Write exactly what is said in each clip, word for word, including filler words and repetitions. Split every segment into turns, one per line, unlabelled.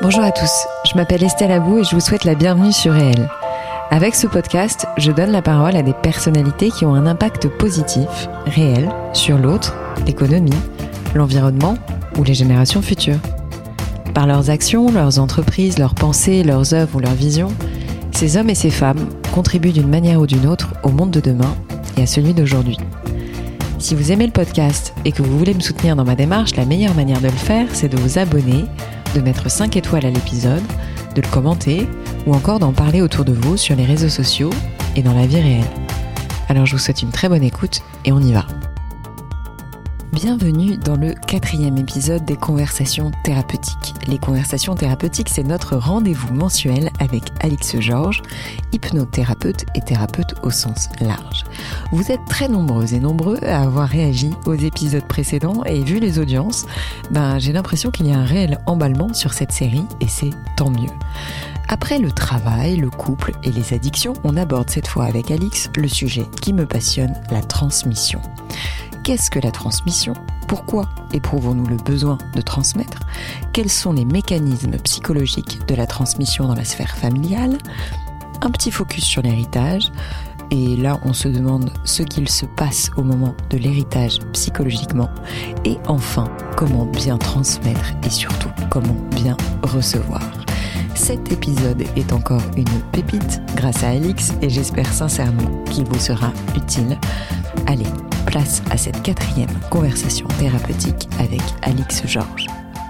Bonjour à tous, je m'appelle Estelle Abou et je vous souhaite la bienvenue sur Réel. Avec ce podcast, je donne la parole à des personnalités qui ont un impact positif, réel, sur l'autre, l'économie, l'environnement ou les générations futures. Par leurs actions, leurs entreprises, leurs pensées, leurs œuvres ou leurs visions, ces hommes et ces femmes contribuent d'une manière ou d'une autre au monde de demain et à celui d'aujourd'hui. Si vous aimez le podcast et que vous voulez me soutenir dans ma démarche, la meilleure manière de le faire, c'est de vous abonner, de mettre cinq étoiles à l'épisode, de le commenter ou encore d'en parler autour de vous sur les réseaux sociaux et dans la vie réelle. Alors je vous souhaite une très bonne écoute et on y va. Bienvenue dans le quatrième épisode des Conversations thérapeutiques. Les Conversations thérapeutiques, c'est notre rendez-vous mensuel avec Alix Georges, hypnothérapeute et thérapeute au sens large. Vous êtes très nombreuses et nombreux à avoir réagi aux épisodes précédents et vu les audiences, ben, j'ai l'impression qu'il y a un réel emballement sur cette série et c'est tant mieux. Après le travail, le couple et les addictions, on aborde cette fois avec Alix le sujet qui me passionne, la transmission. Qu'est-ce que la transmission ? Pourquoi éprouvons-nous le besoin de transmettre ? Quels sont les mécanismes psychologiques de la transmission dans la sphère familiale ? Un petit focus sur l'héritage. Et là, on se demande ce qu'il se passe au moment de l'héritage psychologiquement. Et enfin, comment bien transmettre et surtout, comment bien recevoir. Cet épisode est encore une pépite grâce à Alix et j'espère sincèrement qu'il vous sera utile. Allez, place à cette quatrième conversation thérapeutique avec Alix Georges.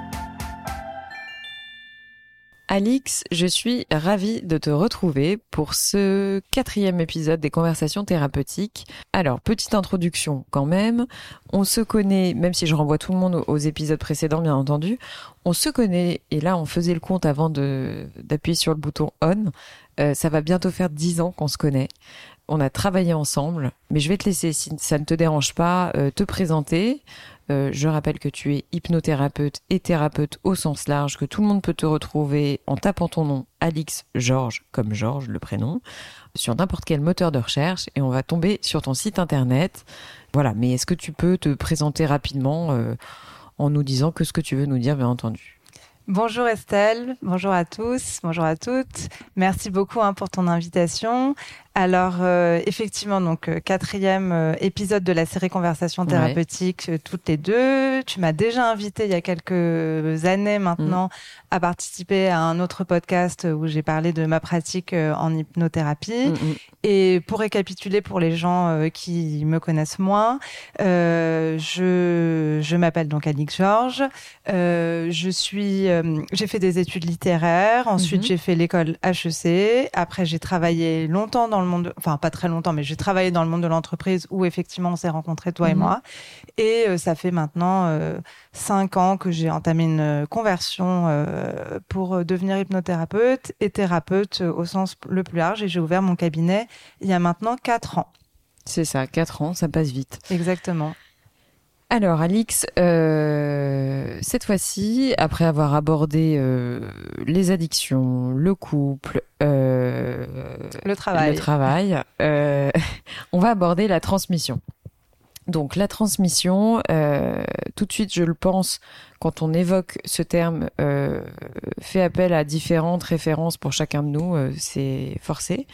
Alix, je suis ravie de te retrouver pour ce quatrième épisode des Conversations thérapeutiques. Alors, petite introduction quand même. On se connaît, même si je renvoie tout le monde aux épisodes précédents, bien entendu, on se connaît, et là on faisait le compte avant de, d'appuyer sur le bouton on. Euh, ça va bientôt faire dix ans qu'on se connaît. On a travaillé ensemble, mais je vais te laisser, si ça ne te dérange pas, euh, te présenter. Euh, je rappelle que tu es hypnothérapeute et thérapeute au sens large, que tout le monde peut te retrouver en tapant ton nom, Alix Georges, comme Georges, le prénom, sur n'importe quel moteur de recherche, et on va tomber sur ton site internet. Voilà, mais est-ce que tu peux te présenter rapidement euh, en nous disant que ce que tu veux nous dire, bien entendu.
Bonjour Estelle, bonjour à tous, bonjour à toutes. Merci beaucoup hein, pour ton invitation. Alors euh, effectivement, donc euh, quatrième euh, épisode de la série Conversations thérapeutiques, ouais. euh, toutes les deux. Tu m'as déjà invité il y a quelques années maintenant mmh. à participer à un autre podcast où j'ai parlé de ma pratique euh, en hypnothérapie. Mmh. Et pour récapituler pour les gens euh, qui me connaissent moins, euh, je je m'appelle donc Alix Georges. Euh, je suis, euh, j'ai fait des études littéraires. Ensuite, mmh. j'ai fait l'école H E C. Après, j'ai travaillé longtemps dans le monde, de, enfin pas très longtemps, mais j'ai travaillé dans le monde de l'entreprise où effectivement on s'est rencontrés toi mmh. et moi. Et euh, ça fait maintenant euh, cinq ans que j'ai entamé une conversion euh, pour devenir hypnothérapeute et thérapeute au sens le plus large. Et j'ai ouvert mon cabinet il y a maintenant quatre ans.
C'est ça, quatre ans, ça passe vite.
Exactement.
Alors Alix, euh, cette fois-ci, après avoir abordé euh, les addictions, le couple, euh,
le travail,
le travail euh, on va aborder la transmission. Donc la transmission, euh, tout de suite, je le pense, quand on évoque ce terme, euh, fait appel à différentes références pour chacun de nous, euh, c'est forcé.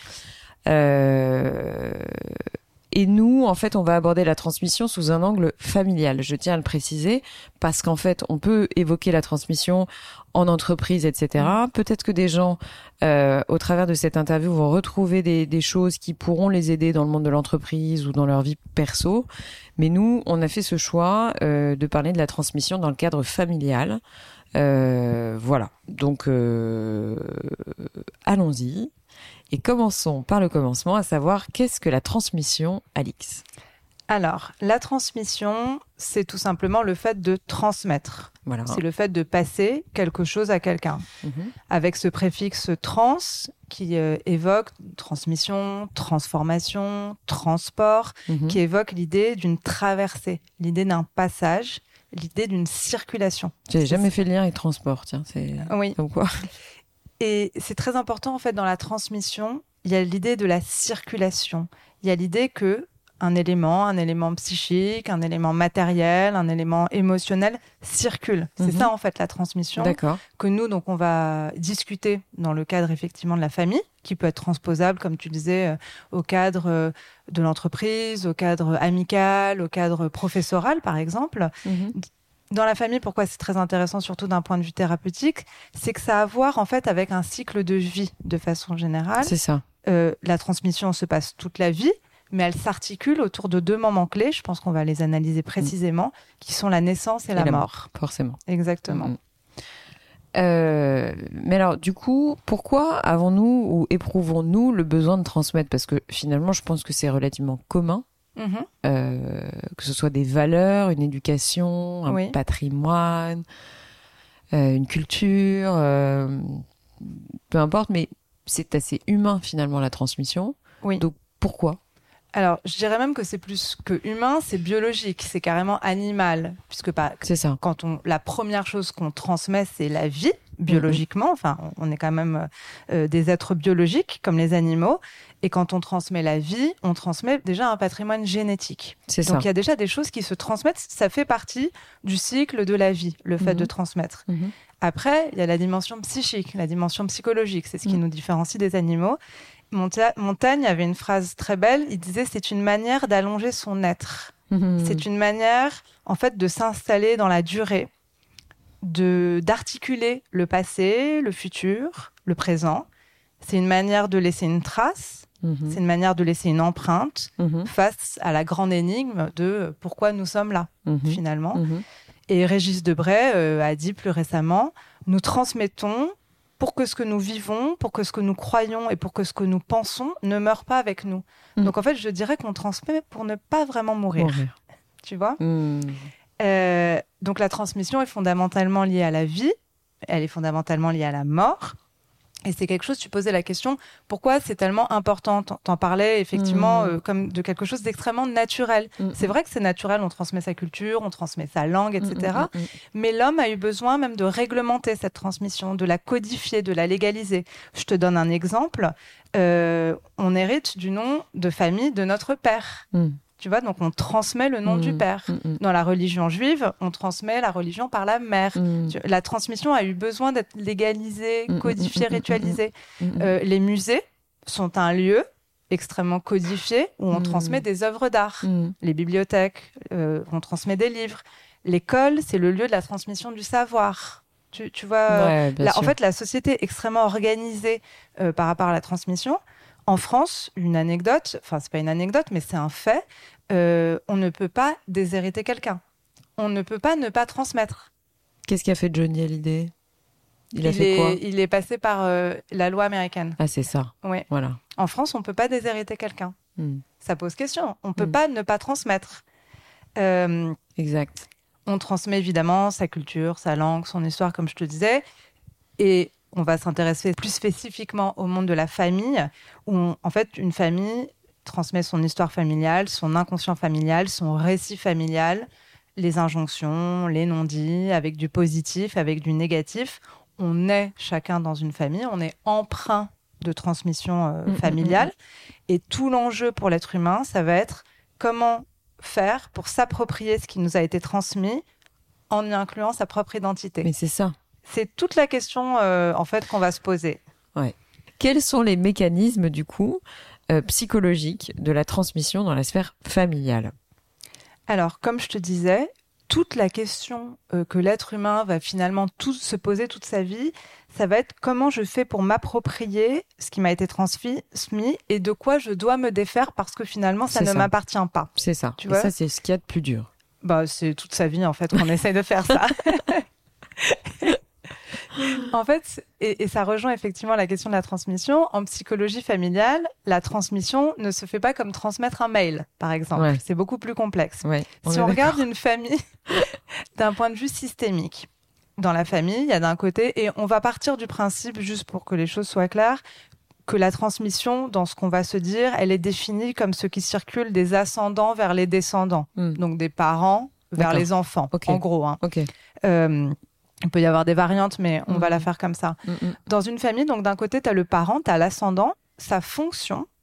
Euh, Et nous, en fait, on va aborder la transmission sous un angle familial. Je tiens à le préciser parce qu'en fait, on peut évoquer la transmission en entreprise, et cetera. Peut-être que des gens, euh, au travers de cette interview, vont retrouver des, des choses qui pourront les aider dans le monde de l'entreprise ou dans leur vie perso. Mais nous, on a fait ce choix euh, de parler de la transmission dans le cadre familial. Euh, voilà. Donc, euh, allons-y. Et commençons par le commencement, à savoir qu'est-ce que la transmission, Alix ?
Alors, la transmission, c'est tout simplement le fait de transmettre. Voilà. C'est le fait de passer quelque chose à quelqu'un. Mmh. Avec ce préfixe trans qui euh, évoque transmission, transformation, transport, mmh. qui évoque l'idée d'une traversée, l'idée d'un passage, l'idée d'une circulation.
J'ai jamais fait le lien avec transport, tiens, c'est
oui.
comme quoi.
Et c'est très important, en fait, dans la transmission, il y a l'idée de la circulation. Il y a l'idée que un élément, un élément psychique, un élément matériel, un élément émotionnel circule. C'est mmh. ça en fait la transmission.
D'accord.
Que nous donc on va discuter dans le cadre effectivement de la famille, qui peut être transposable comme tu disais euh, au cadre euh, de l'entreprise, au cadre amical, au cadre professoral par exemple. Mmh. Dans la famille, pourquoi c'est très intéressant, surtout d'un point de vue thérapeutique, c'est que ça a à voir en fait avec un cycle de vie de façon générale.
C'est ça.
Euh, la transmission se passe toute la vie, mais elle s'articule autour de deux moments clés, je pense qu'on va les analyser précisément, mmh. qui sont la naissance et, et la, la mort. mort.
Forcément.
Exactement.
Mmh. Euh, mais alors, du coup, pourquoi avons-nous ou éprouvons-nous le besoin de transmettre ? Parce que finalement, je pense que c'est relativement commun, mmh. euh, que ce soit des valeurs, une éducation, un oui. patrimoine, euh, une culture, euh, peu importe, mais c'est assez humain finalement la transmission.
Oui.
Donc pourquoi ?
Alors, je dirais même que c'est plus que humain, c'est biologique, c'est carrément animal, puisque pas,
c'est ça.
Quand on, la première chose qu'on transmet, c'est la vie, biologiquement. Mm-hmm. Enfin, on est quand même euh, des êtres biologiques, comme les animaux. Et quand on transmet la vie, on transmet déjà un patrimoine génétique.
C'est
Donc,
ça.
il y a déjà des choses qui se transmettent. Ça fait partie du cycle de la vie, le fait mm-hmm. de transmettre. Mm-hmm. Après, il y a la dimension psychique, la dimension psychologique. C'est ce qui mm-hmm. nous différencie des animaux. Monta- Montaigne avait une phrase très belle. Il disait « c'est une manière d'allonger son être mmh. ». C'est une manière, en fait, de s'installer dans la durée, de, d'articuler le passé, le futur, le présent. C'est une manière de laisser une trace. Mmh. C'est une manière de laisser une empreinte mmh. face à la grande énigme de pourquoi nous sommes là, mmh. finalement. Mmh. Et Régis Debray euh, a dit plus récemment « nous transmettons » pour que ce que nous vivons, pour que ce que nous croyons et pour que ce que nous pensons ne meure pas avec nous. Mmh. Donc en fait, je dirais qu'on transmet pour ne pas vraiment mourir. mourir. Tu vois ? mmh. euh, Donc la transmission est fondamentalement liée à la vie, elle est fondamentalement liée à la mort. Et c'est quelque chose, tu posais la question, pourquoi c'est tellement important ? T'en, t'en parlais effectivement mmh. euh, comme de quelque chose d'extrêmement naturel. Mmh. C'est vrai que c'est naturel, on transmet sa culture, on transmet sa langue, et cetera. Mmh. Mais l'homme a eu besoin même de réglementer cette transmission, de la codifier, de la légaliser. Je te donne un exemple. Euh, on hérite du nom de famille de notre père. Mmh. Tu vois, donc on transmet le nom mmh, du père. Mmh. Dans la religion juive, on transmet la religion par la mère. Mmh. La transmission a eu besoin d'être légalisée, codifiée, mmh, ritualisée. Mmh, euh, les musées sont un lieu extrêmement codifié où on mmh. transmet des œuvres d'art. Mmh. Les bibliothèques, euh, on transmet des livres. L'école, c'est le lieu de la transmission du savoir. Tu, tu vois,
ouais,
là, en fait, la société est extrêmement organisée euh, par rapport à la transmission. En France, une anecdote, enfin, c'est pas une anecdote, mais c'est un fait, euh, on ne peut pas déshériter quelqu'un. On ne peut pas ne pas transmettre.
Qu'est-ce qu'a fait Johnny Hallyday ? Il a
il
fait
est,
quoi ?
Il est passé par euh, la loi américaine.
Ah, c'est ça.
Oui.
Voilà.
En France, on ne peut pas déshériter quelqu'un. Mm. Ça pose question. On ne peut
mm.
pas ne pas transmettre. Euh,
exact.
On transmet évidemment sa culture, sa langue, son histoire, comme je te disais. Et on va s'intéresser plus spécifiquement au monde de la famille, où, on, en fait, une famille transmet son histoire familiale, son inconscient familial, son récit familial, les injonctions, les non-dits, avec du positif, avec du négatif. On est chacun dans une famille, on est empreint de transmission euh, mmh, familiale. Mmh, mmh. Et tout l'enjeu pour l'être humain, ça va être comment faire pour s'approprier ce qui nous a été transmis en y incluant sa propre identité.
Mais c'est ça.
C'est toute la question euh, en fait qu'on va se poser.
Ouais. Quels sont les mécanismes du coup euh, psychologiques de la transmission dans la sphère familiale ?
Alors, comme je te disais, toute la question euh, que l'être humain va finalement tout se poser toute sa vie, ça va être comment je fais pour m'approprier ce qui m'a été transmis et de quoi je dois me défaire parce que finalement ça
c'est
ne
ça.
m'appartient pas.
C'est ça.
Tu
et
vois
ça, c'est ce qu'il y a de plus dur.
Bah, c'est toute sa vie en fait qu'on essaye de faire ça. En fait, et, et ça rejoint effectivement la question de la transmission. En psychologie familiale, la transmission ne se fait pas comme transmettre un mail, par exemple.
Ouais.
C'est beaucoup plus complexe.
Ouais, on
si on regarde une famille d'un point de vue systémique, dans la famille, il y a d'un côté, et on va partir du principe, juste pour que les choses soient claires, que la transmission, dans ce qu'on va se dire, elle est définie comme ce qui circule des ascendants vers les descendants. Mm. Donc des parents vers
D'accord.
les enfants,
okay.
en gros. Hein.
Okay.
Euh, il peut y avoir des variantes, mais on mmh. va la faire comme ça.
Mmh.
Dans une famille, donc d'un côté, tu as le parent, tu as l'ascendant. Sa fonction,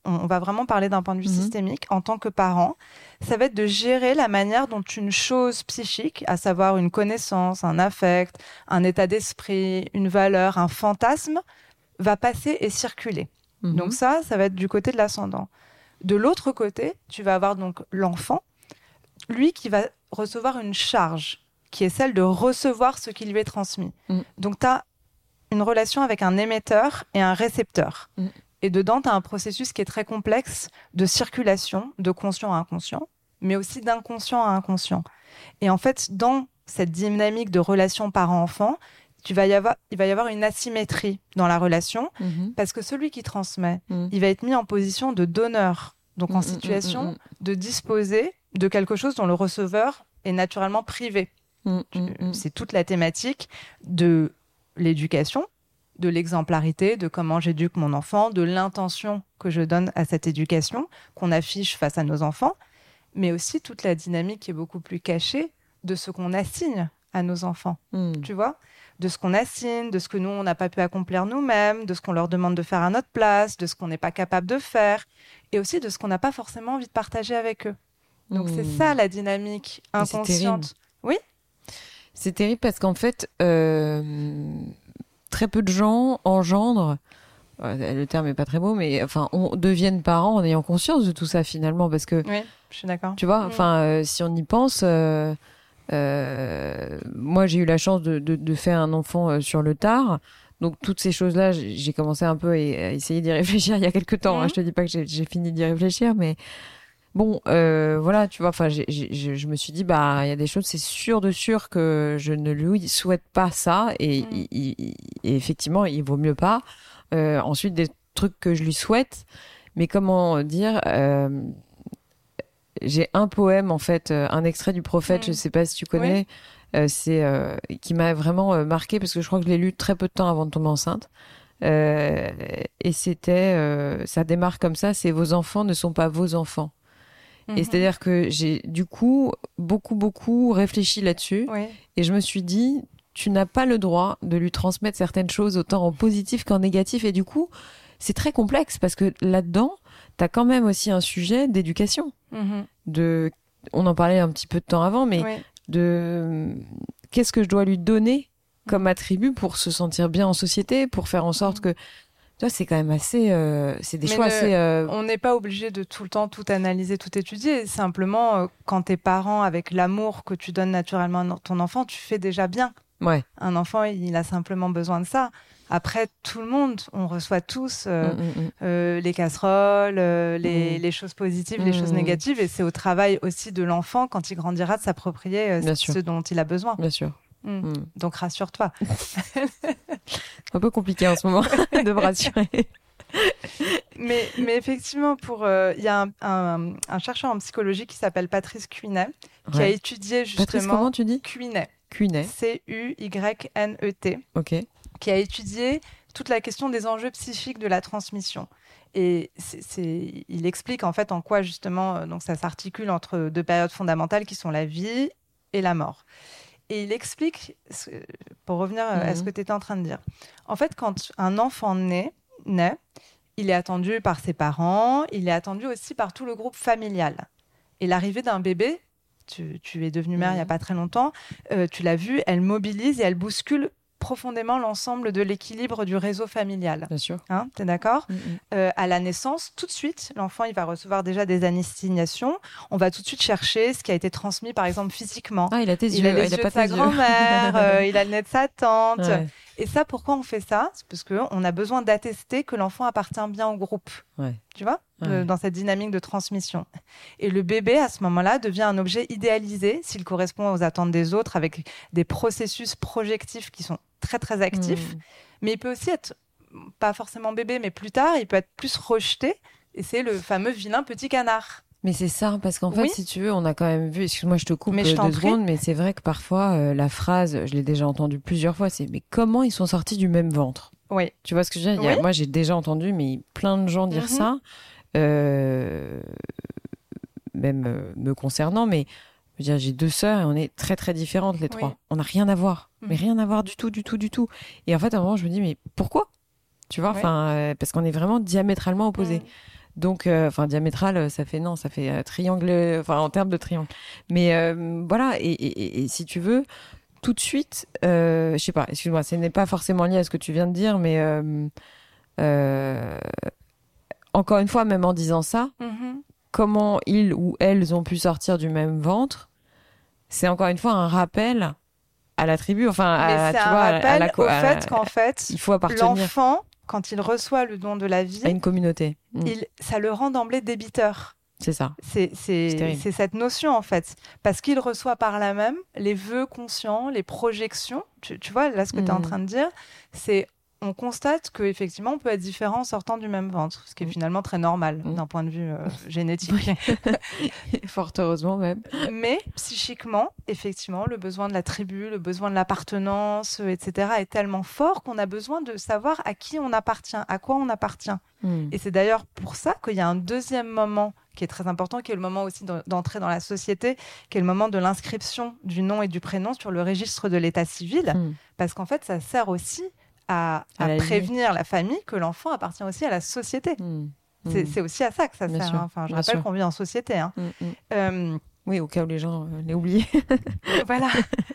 on, on va vraiment parler d'un point de vue
Mmh.
systémique, en tant que parent, ça va être de gérer la manière dont une chose psychique, à savoir une connaissance, un affect, un état d'esprit, une valeur, un fantasme, va passer et circuler. Mmh. Donc ça, ça va être du côté de l'ascendant. De l'autre côté, tu vas avoir donc l'enfant, lui qui va recevoir une charge, qui est celle de recevoir ce qui lui est transmis. Mmh. Donc tu as une relation avec un émetteur et un récepteur. Mmh. Et dedans, tu as un processus qui est très complexe de circulation, de conscient à inconscient, mais aussi d'inconscient à inconscient. Et en fait, dans cette dynamique de relation parent-enfant, tu vas y avoir, il va y avoir une asymétrie dans la relation, mmh. parce que celui qui transmet, mmh. il va être mis en position de donneur, donc en mmh, situation mmh, mmh. de disposer de quelque chose dont le receveur est naturellement privé. Mmh, mmh. C'est toute la thématique de l'éducation, de l'exemplarité, de comment j'éduque mon enfant, de l'intention que je donne à cette éducation, qu'on affiche face à nos enfants, mais aussi toute la dynamique qui est beaucoup plus cachée de ce qu'on assigne à nos enfants, mmh. tu vois, de ce qu'on assigne, de ce que nous, on n'a pas pu accomplir nous-mêmes, de ce qu'on leur demande de faire à notre place, de ce qu'on n'est pas capable de faire, et aussi de ce qu'on n'a pas forcément envie de partager avec eux. Donc, mmh. c'est ça la dynamique inconsciente. Oui.
C'est terrible parce qu'en fait, euh, très peu de gens engendrent, le terme n'est pas très beau, mais enfin, on deviennent parents en ayant conscience de tout ça finalement, parce que,
oui, je suis d'accord.
Tu vois, enfin, mmh. euh, si on y pense, euh, euh, moi j'ai eu la chance de, de, de faire un enfant euh, sur le tard, donc toutes ces choses-là, j'ai, j'ai commencé un peu à, à essayer d'y réfléchir il y a quelques temps. Mmh. Hein, je te dis pas que j'ai, j'ai fini d'y réfléchir, mais bon, euh, voilà, tu vois, enfin, j'ai, j'ai, je me suis dit, bah, il y a des choses, c'est sûr de sûr que je ne lui souhaite pas ça, et, mmh. il, il, et effectivement, il vaut mieux pas. Euh, ensuite, des trucs que je lui souhaite, mais comment dire, euh, j'ai un poème, en fait, un extrait du Prophète, mmh. je sais pas si tu connais, oui. euh, c'est, euh, qui m'a vraiment euh, marqué, parce que je crois que je l'ai lu très peu de temps avant de tomber enceinte. Euh, et c'était, euh, ça démarre comme ça, c'est « Vos enfants ne sont pas vos enfants ». Et c'est-à-dire que j'ai, du coup, beaucoup, beaucoup réfléchi là-dessus. Oui. Et je me suis dit, tu n'as pas le droit de lui transmettre certaines choses autant en positif qu'en négatif. Et du coup, c'est très complexe parce que là-dedans, tu as quand même aussi un sujet d'éducation. Mm-hmm. De, on en parlait un petit peu de temps avant, mais oui. de qu'est-ce que je dois lui donner comme attribut pour se sentir bien en société, pour faire en sorte mm-hmm. que... Tu vois, c'est quand même assez... Euh, c'est des
Mais
choix
le,
assez... Euh...
On n'est pas obligé de tout le temps tout analyser, tout étudier. Simplement, euh, quand t'es parent, avec l'amour que tu donnes naturellement à ton enfant, tu fais déjà bien.
Ouais.
Un enfant, il a simplement besoin de ça. Après, tout le monde, on reçoit tous euh, mmh, mmh. Euh, les casseroles, euh, les, mmh. les choses positives, mmh. les choses négatives. Et c'est au travail aussi de l'enfant, quand il grandira, de s'approprier euh, ce dont il a besoin.
Bien sûr.
Mmh. Mmh. Donc, rassure-toi.
Un peu compliqué en ce moment de me rassurer.
mais, mais effectivement, pour il euh, y a un, un, un chercheur en psychologie qui s'appelle Patrice Cuinet, qui ouais. a étudié justement...
Patrice, comment tu dis ?
Cuinet.
Cuinet.
C U Y N E T.
Ok.
Qui a étudié toute la question des enjeux psychiques de la transmission. Et c'est, c'est, il explique en fait en quoi justement donc ça s'articule entre deux périodes fondamentales qui sont la vie et la mort. Et il explique, pour revenir mmh. à ce que tu étais en train de dire, en fait, quand un enfant naît, naît, il est attendu par ses parents, il est attendu aussi par tout le groupe familial. Et l'arrivée d'un bébé, tu, tu es devenue mère mmh. il n'y a pas très longtemps, euh, tu l'as vu, elle mobilise et elle bouscule profondément l'ensemble de l'équilibre du réseau familial.
Bien sûr.
Hein, t'es d'accord ? mmh. euh, À la naissance, tout de suite, l'enfant il va recevoir déjà des anesthésiations. On va tout de suite chercher ce qui a été transmis, par exemple, physiquement.
Ah, il a tes
il
yeux.
A les
il
yeux
a pas
de sa
tes
grand-mère, euh, il a le nez de sa tante.
Ouais.
Et ça, pourquoi on fait ça ? C'est parce qu'on a besoin d'attester que l'enfant appartient bien au groupe.
Ouais.
Tu vois ?
Ouais.
euh, Dans cette dynamique de transmission. Et le bébé, à ce moment-là, devient un objet idéalisé s'il correspond aux attentes des autres, avec des processus projectifs qui sont très, très actifs. Mmh. Mais il peut aussi être, pas forcément bébé, mais plus tard, il peut être plus rejeté. Et c'est le fameux vilain petit canard.
Mais c'est ça, parce qu'en fait, oui. si tu veux, on a quand même vu, excuse-moi, je te coupe
mais je
deux secondes, mais c'est vrai que parfois, euh, la phrase, je l'ai déjà entendue plusieurs fois, c'est « mais comment ils sont sortis du même ventre ?»
Oui.
Tu vois ce que je veux dire ?
Oui.
Il y a, moi, j'ai déjà entendu, mais plein de gens dire mm-hmm. ça, euh, même euh, me concernant, mais je veux dire, j'ai deux sœurs et on est très, très différentes, les trois. Oui. On n'a rien à voir, mm-hmm. mais rien à voir du tout, du tout, du tout. Et en fait, à un moment, je me dis « mais pourquoi ?» Tu vois, enfin, oui. euh, parce qu'on est vraiment diamétralement opposés. Mm. Donc, enfin, euh, diamétral, ça fait non, ça fait euh, triangle, enfin, en termes de triangle. Mais euh, voilà, et, et, et, et si tu veux, tout de suite, euh, je sais pas, excuse-moi, ce n'est pas forcément lié à ce que tu viens de dire, mais euh, euh, encore une fois, même en disant ça, mm-hmm. comment ils ou elles ont pu sortir du même ventre, c'est encore une fois un rappel à la tribu, enfin, à,
mais c'est
tu
un
vois,
rappel
à la,
au
à,
fait qu'en fait,
il faut appartenir.
L'enfant, quand il reçoit le don de la vie,
à une communauté,
mm. il, ça le rend d'emblée débiteur.
C'est ça.
C'est, c'est, c'est cette notion, en fait. Parce qu'il reçoit par là même les vœux conscients, les projections. Tu, tu vois, là, ce que mmh. tu es en train de dire, c'est on constate qu'effectivement, on peut être différent en sortant du même ventre, ce qui est mmh. finalement très normal mmh. d'un point de vue euh, génétique.
Fort heureusement même.
Mais psychiquement, effectivement, le besoin de la tribu, le besoin de l'appartenance, et cetera, est tellement fort qu'on a besoin de savoir à qui on appartient, à quoi on appartient. Mmh. Et c'est d'ailleurs pour ça qu'il y a un deuxième moment qui est très important, qui est le moment aussi d'entrer dans la société, qui est le moment de l'inscription du nom et du prénom sur le registre de l'état civil, mmh. parce qu'en fait, ça sert aussi à, à, à la prévenir la famille que l'enfant appartient aussi à la société. Mmh. C'est, mmh. c'est aussi à ça que ça
bien
sert.
Sûr,
hein. Enfin, je
bien
rappelle
sûr.
qu'on vit en société. Hein.
Mmh. Euh, oui, au cas où les gens euh, l'aient oublié.
Voilà.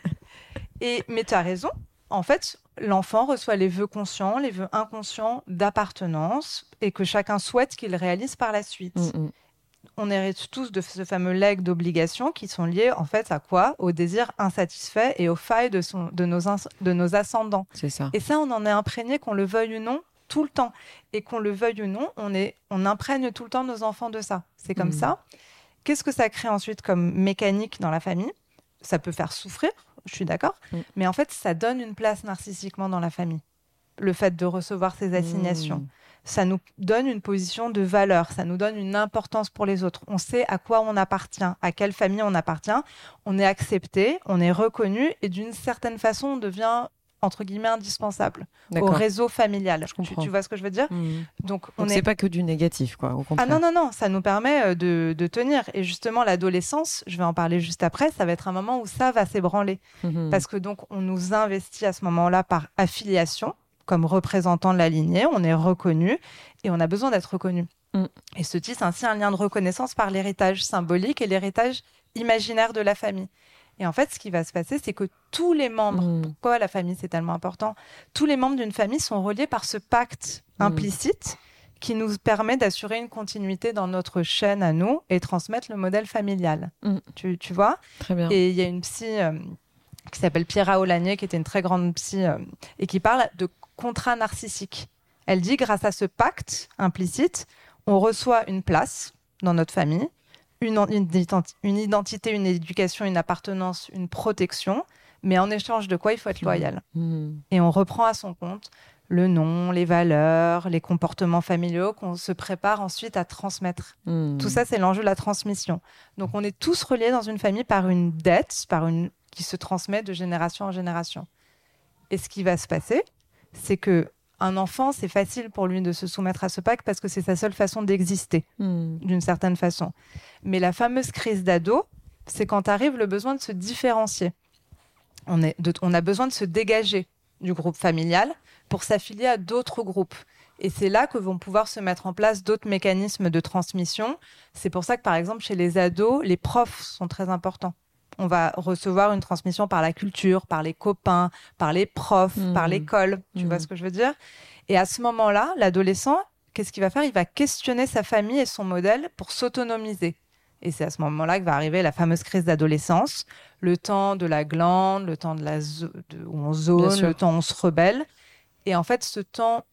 Et, mais tu as raison. En fait, l'enfant reçoit les vœux conscients, les vœux inconscients d'appartenance et que chacun souhaite qu'il réalise par la suite. Mmh. On hérite tous de ce fameux legs d'obligations qui sont liés en fait à quoi ? Au désir insatisfait et aux failles de, son, de, nos, ins, de nos ascendants.
C'est ça.
Et ça, on en est imprégné, qu'on le veuille ou non, tout le temps. Et qu'on le veuille ou non, on, est, on imprègne tout le temps nos enfants de ça. C'est comme mmh. ça. Qu'est-ce que ça crée ensuite comme mécanique dans la famille ? Ça peut faire souffrir, je suis d'accord, mmh. mais en fait, ça donne une place narcissiquement dans la famille. Le fait de recevoir ces assignations. Mmh. Ça nous donne une position de valeur, ça nous donne une importance pour les autres. On sait à quoi on appartient, à quelle famille on appartient. On est accepté, on est reconnu et d'une certaine façon, on devient, entre guillemets, indispensable D'accord. au réseau familial.
Je comprends.
Tu, tu vois ce que je veux dire ?
mmh.
Donc,
on Donc est... c'est pas que du négatif, quoi, au contraire.
Ah non, non, non, ça nous permet de, de tenir. Et justement, l'adolescence, je vais en parler juste après, ça va être un moment où ça va s'ébranler. Mmh. Parce que donc, on nous investit à ce moment-là par affiliation, comme représentant de la lignée, on est reconnu et on a besoin d'être reconnu. Mm. Et se tisse ainsi un lien de reconnaissance par l'héritage symbolique et l'héritage imaginaire de la famille. Et en fait, ce qui va se passer, c'est que tous les membres, mm. pourquoi la famille c'est tellement important, tous les membres d'une famille sont reliés par ce pacte mm. implicite qui nous permet d'assurer une continuité dans notre chaîne à nous et transmettre le modèle familial. Mm. Tu, tu vois ?
Très bien.
Et il y a une psy euh, qui s'appelle Pierra Olanier, qui était une très grande psy, euh, et qui parle de contrat narcissique. Elle dit, grâce à ce pacte implicite, on reçoit une place dans notre famille, une, une, une identité, une éducation, une appartenance, une protection, mais en échange de quoi il faut être loyal. Mmh. Et on reprend à son compte le nom, les valeurs, les comportements familiaux qu'on se prépare ensuite à transmettre. Mmh. Tout ça, c'est l'enjeu de la transmission. Donc, on est tous reliés dans une famille par une dette, par une... qui se transmet de génération en génération. Et ce qui va se passer, c'est qu'un enfant, c'est facile pour lui de se soumettre à ce pacte parce que c'est sa seule façon d'exister, mmh. d'une certaine façon. Mais la fameuse crise d'ado, c'est quand arrive le besoin de se différencier. On, est de, on a besoin de se dégager du groupe familial pour s'affilier à d'autres groupes. Et c'est là que vont pouvoir se mettre en place d'autres mécanismes de transmission. C'est pour ça que, par exemple, chez les ados, les profs sont très importants. On va recevoir une transmission par la culture, par les copains, par les profs, mmh. par l'école. Tu mmh. vois ce que je veux dire ? Et à ce moment-là, l'adolescent, qu'est-ce qu'il va faire ? Il va questionner sa famille et son modèle pour s'autonomiser. Et c'est à ce moment-là que va arriver la fameuse crise d'adolescence, le temps de la glande, le temps de la zo- de, où on zone, le temps où on se rebelle. Et en fait, ce temps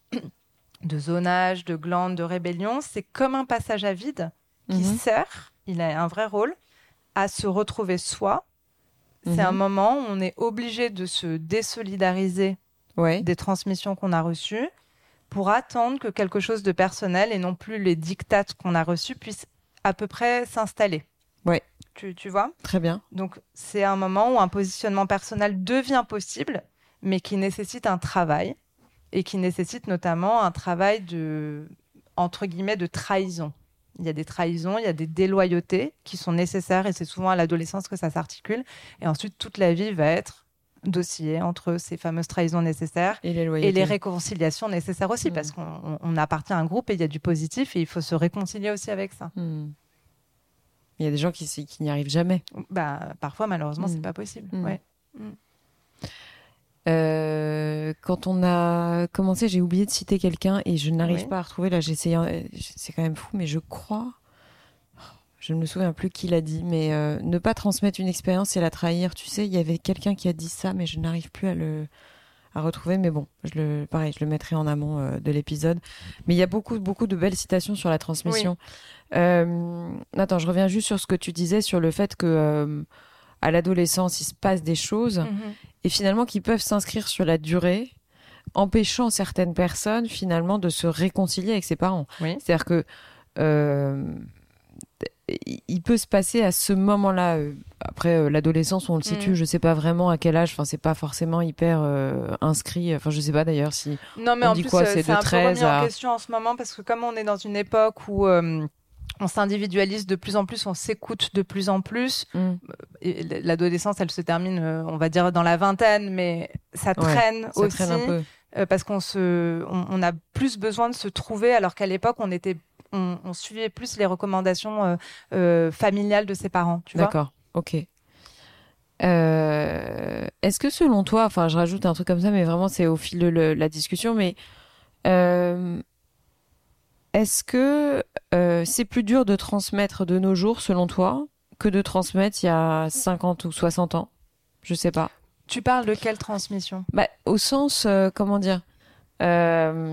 de zonage, de glande, de rébellion, c'est comme un passage à vide qui mmh. sert, il a un vrai rôle, à se retrouver soi. C'est mmh. un moment où on est obligé de se désolidariser ouais. des transmissions qu'on a reçues pour attendre que quelque chose de personnel et non plus les dictates qu'on a reçus puissent à peu près s'installer.
Ouais.
Tu, tu vois ?
Très bien.
Donc, c'est un moment où un positionnement personnel devient possible, mais qui nécessite un travail et qui nécessite notamment un travail de, entre guillemets, de trahison. Il y a des trahisons, il y a des déloyautés qui sont nécessaires et c'est souvent à l'adolescence que ça s'articule. Et ensuite, toute la vie va être d'osciller entre ces fameuses trahisons nécessaires
et les, loyautés.
Et les réconciliations nécessaires aussi, mmh. parce qu'on on appartient à un groupe et il y a du positif et il faut se réconcilier aussi avec ça.
Mmh. Il y a des gens qui, qui n'y arrivent jamais.
Bah, parfois, malheureusement, mmh. c'est pas possible. Mmh. Ouais. Mmh.
Euh, quand on a commencé, j'ai oublié de citer quelqu'un et je n'arrive oui. pas à retrouver. Là, j'ai essayé, c'est quand même fou, mais je crois, je ne me souviens plus qui l'a dit, mais euh, ne pas transmettre une expérience, c'est la trahir. Tu sais, il y avait quelqu'un qui a dit ça, mais je n'arrive plus à le à retrouver. Mais bon, je le, pareil, je le mettrai en amont euh, de l'épisode. Mais il y a beaucoup, beaucoup de belles citations sur la transmission. Oui. Euh, attends, je reviens juste sur ce que tu disais sur le fait que euh, à l'adolescence, il se passe des choses mm-hmm. et finalement qui peuvent s'inscrire sur la durée, empêchant certaines personnes finalement de se réconcilier avec ses parents.
Oui.
C'est-à-dire que euh, il peut se passer à ce moment-là, euh, après euh, l'adolescence, on le situe, mmh. je sais pas vraiment à quel âge, enfin c'est pas forcément hyper euh, inscrit, enfin je sais pas d'ailleurs si
non, mais
on
en
dit
plus,
quoi,
euh,
c'est,
c'est
de
un
treize
peu remis
à...
en question en ce moment parce que comme on est dans une époque où euh, on s'individualise de plus en plus, on s'écoute de plus en plus, mmh. et l'adolescence elle se termine, euh, on va dire dans la vingtaine, mais ça traîne
ouais, ça
aussi
traîne un peu.
Euh, parce qu'on se, on, on a plus besoin de se trouver alors qu'à l'époque on était On, on suivait plus les recommandations euh, euh, familiales de ses parents, tu vois.
D'accord, ok. Euh, est-ce que selon toi, enfin je rajoute un truc comme ça, mais vraiment c'est au fil de le, la discussion, mais euh, est-ce que euh, c'est plus dur de transmettre de nos jours, selon toi, que de transmettre il y a cinquante ou soixante ans ? Je sais pas.
Tu parles de quelle transmission ?
Bah, au sens, euh, comment dire euh,